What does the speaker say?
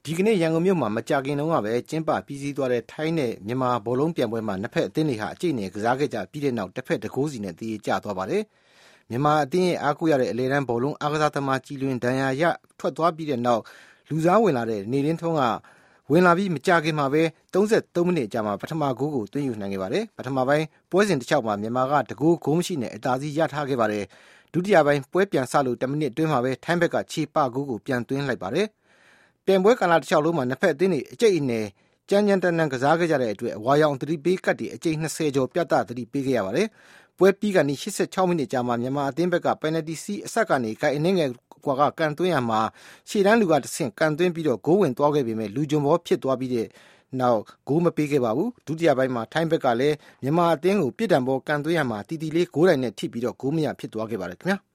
ဒီကနေ့ရန်ကုန်မြို့မှာမကြာခင်တုန်းကပဲကျင်းပပြီးစီးသွားတဲ့ထိုင်းနဲ့မြန်မာဘောလုံးပြိုင်ပွဲမှာနှစ်ဖက်အသင်းတွေဟာအကျိတ်နဲ့ကစားခဲ့ကြပြီးတဲ့နောက်တစ်ဖက်တကိုးစီနဲ့တည်ကျသွားပါတယ်။မြန်မာအသင်းရဲ့အားကိုးရတဲ့အလေတန်းဘောလုံးအားကစားသမားကြီးလွင်ဒဏ်ရာရထွက်သွားပြီးတဲ့နောက်လူစားဝင်လာတဲ့နေလင်းထုံးကဝင်လာပြီးမကြာခင်မှာပဲ33မိနစ်အကြာမှာပထမဂိုးကိုသွင်းယူနိုင်ခဲ့ပါတယ်။ပထမပိုင်းပွဲစဉ်တစ်လျှောက်မှာမြန်မာကတကိုးဂိုးမရှိနဲ့အသာစီးရထားခဲ့ပါတယ်။ဒုတိယပိုင်းပွဲပြန်ဆလို့10မိနစ်အတွင်းမှာပဲထိုင်းဘက်ကခြေပဂိုးကိုပြန်သွင်းလိုက်ပါတယ်။ပြိုင်ပွဲကာလတစ်လျှောက်လုံးမှာနှစ်ဖက်အသင်းတွေအကျိတ်အနယ်ကြမ်းကြမ်းတမ်းတမ်းကစားခဲ့ကြတဲ့အတွက်အဝါရောင်သတိပေးကတ်တွေအကျိတ်20ကျော်ပြသသတိပေးခဲ့ရပါတယ်။ပွဲပြီးကနေ86မိနစ်ကြာမှာမြန်မာအသင်းဘက်ကပယ်နယ်တီစီအဆက်ကနေကိုင်အနှင်းငယ်ကွာကကန်သွင်းရမှာရှေ့တန်းလူကတဆင့်ကန်သွင်းပြီးတော့ဂိုးဝင်သွားခဲ့ပေမဲ့လူဂျွန်ဘောဖြစ်သွားပြီးတဲ့နောက်ဂိုးမပေးခဲ့ပါဘူး။ဒုတိယပိုင်းမှာထိုင်းဘက်ကလည်းမြန်မာအသင်းကိုပြစ်ဒဏ်ဘောကန်သွင်းရမှာတီတီလေးဂိုးတိုင်နဲ့ထိပြီးတော့ဂိုးမရဖြစ်သွားခဲ့ပါတယ်ခင်ဗျာ။